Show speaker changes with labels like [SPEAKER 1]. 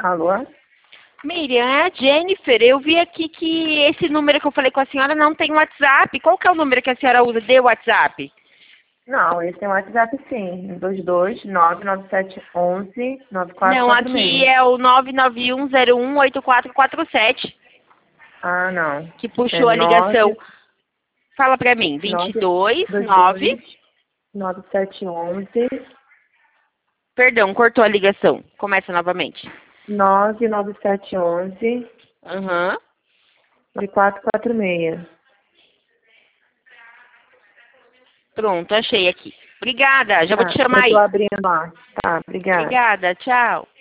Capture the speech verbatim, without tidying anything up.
[SPEAKER 1] Alô?
[SPEAKER 2] Miriam, é a Jennifer. Eu vi aqui que esse número que eu falei com a senhora não tem WhatsApp. Qual que é o número que a senhora usa de WhatsApp?
[SPEAKER 1] Não, esse é o WhatsApp sim. dois dois nove nove sete um um nove quatro
[SPEAKER 2] Não,
[SPEAKER 1] quatro
[SPEAKER 2] aqui
[SPEAKER 1] seis.
[SPEAKER 2] é o nove nove um zero um oito quatro quatro sete
[SPEAKER 1] Ah, não.
[SPEAKER 2] que
[SPEAKER 1] É
[SPEAKER 2] puxou a ligação.
[SPEAKER 1] nove
[SPEAKER 2] Fala pra mim. vinte e
[SPEAKER 1] nove
[SPEAKER 2] dois
[SPEAKER 1] dois
[SPEAKER 2] nove.
[SPEAKER 1] dois nove sete um um
[SPEAKER 2] Perdão, cortou a ligação. Começa novamente.
[SPEAKER 1] nove nove sete um um
[SPEAKER 2] Aham.
[SPEAKER 1] nove quatro quatro seis.
[SPEAKER 2] Pronto, achei aqui. Obrigada. Já vou
[SPEAKER 1] Tá,
[SPEAKER 2] te chamar
[SPEAKER 1] eu tô
[SPEAKER 2] aí.
[SPEAKER 1] abrindo lá. Tá, obrigada.
[SPEAKER 2] Obrigada. Tchau.